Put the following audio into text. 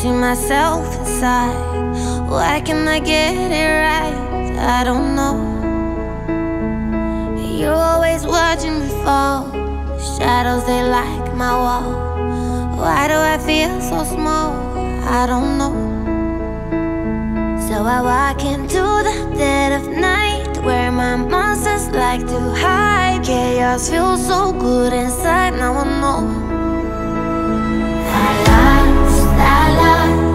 see myself inside. Why can't I get it right? I don't know. You're always watching me fall. Shadows, they like my wall. Why do I feel so small? I don't know. So I walk into the dead of night, where my monsters like to hide. Chaos feels so good inside, now I know. I lost